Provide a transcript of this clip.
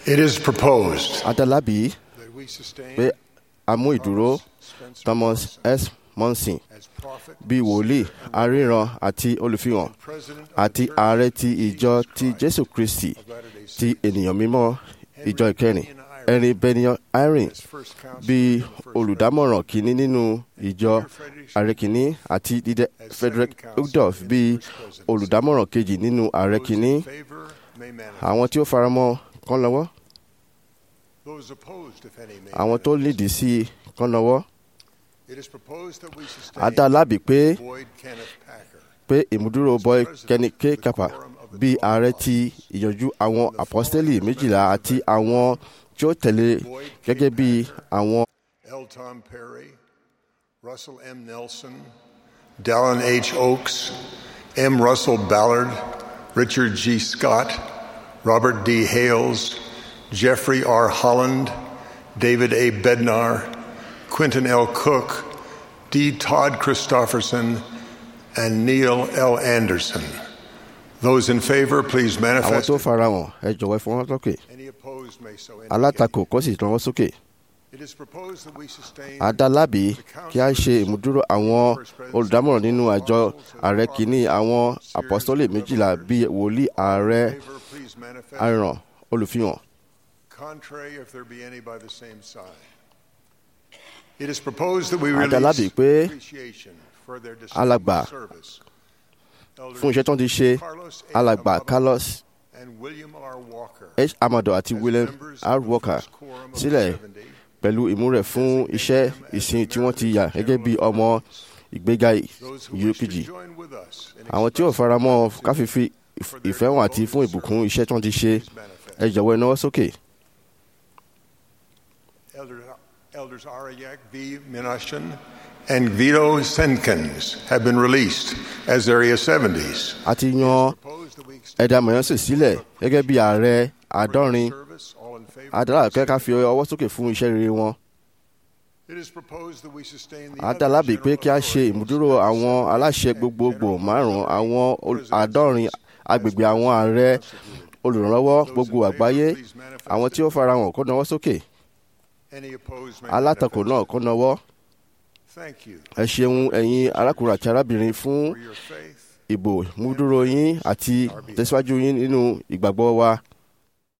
It is proposed Adalabi that we sustain pé a mú ìdúró Thomas S. Monson as prophet, bí wòlíì aríran àti olùfihàn president of àti the ààrẹ ti ìjọ ti Jésù Kristi Latter-day ti Saints, ènìyàn mímọ́ ìjọ ìkẹrin Henry Benyon Irene as first counselor bí in the First olùdámọ̀ràn kìíní nínú ìjọ ààrẹ kìíní àti dídẹ Frederick Udolph bí olùdámọ̀ràn kejì nínú ààrẹ Those kìíní. in favor may manifest. Àwọn tí ó faramọ́ kán lọ́wọ́, Those opposed, if any, may àwọn tó manifest. lìdí sí kán lọ́wọ́. It is proposed that we sustain A dá lábì pé Boyd Kenneth Packer ìmúdúró Boy Kenny K. Kappa bí ààrẹ ti ìyànjú àwọn apọ́stélì méjìlá àti àwọn tí ó tẹ̀lé gẹ́gẹ́ bí àwọn L. Tom Perry, Russell M. Nelson, Dallin H. Oaks, M. Russell Ballard, Richard G. Scott, Robert D. Hales, Jeffrey R. Holland, David A. Bednar, Quentin L. Cook, D. Todd Christofferson, and Neil L. Anderson. Those in favor, please àwọn manifest. tó farahàn ẹ jọ̀wọ́ ẹ fọwọ́ sókè. Any opposed may so indicate. Alátakò kó sì lọ́wọ́ sókè. It is proposed that we sustain A dá lábì kí a ṣe ìmúdúró àwọn olùdámọ̀ràn nínú àjọ ààrẹ kìíní àwọn apọ́stélì méjìlá bí wòlíì ààrẹ favor, please manifest. àìràn olùfihàn. Contrary, if there be any by the same side. It is proposed that we Adalabi release pé appreciation for their alàgbà distinguished service. fún iṣẹ́ tó ń ti ṣe Carlos A. alàgbà Amado Carlos and William R. Walker H. Amado àti as William members R. of the Walker first quorum of sílẹ̀ 70, pẹ̀lú ìmúrẹ̀ fún iṣẹ́ ìsìn tí wọ́n ti yà gẹ́gẹ́ bí ọmọ ìgbéga those who wish to kejì. join with us in Àwọn tí ò faramọ́ káfífi ìfẹ́ wọn àti fún ìbùkún iṣẹ́ tí wọ́n ti ṣe ẹ jọ̀wọ́ ẹ náwó sókè. Elders Arayak V. Minashan and Vito Senkins have been released as Area 70s. A ti yan Proposed that we extend ẹ̀dà mọ̀yánṣe sílẹ̀ gẹ́gẹ́ bí ààrẹ àádọ́rin. service. All in favor, Adalabi please pé ká fi ọwọ́ sókè fún iṣẹ́ rere wọn. It is proposed that we sustain the Adalabi pé kí a ṣe ìmúdúró àwọn aláṣẹ gbogbogbò márùn-ún àwọn àádọ́rin agbègbè àwọn ààrẹ olùrànlọ́wọ́ gbogbo àgbáyé. Àwọn tí ó farahàn kó nawọ́ sókè. Any opposed may Alátakò manifest. náà kó nawọ́. Thank you Ẹ ṣeun ẹ̀yin arákùnrin àti arábìnrin fún for your faith. ìbò múdúró yín àti tẹ̀síwájú yín nínú ìgbàgbọ́ wa.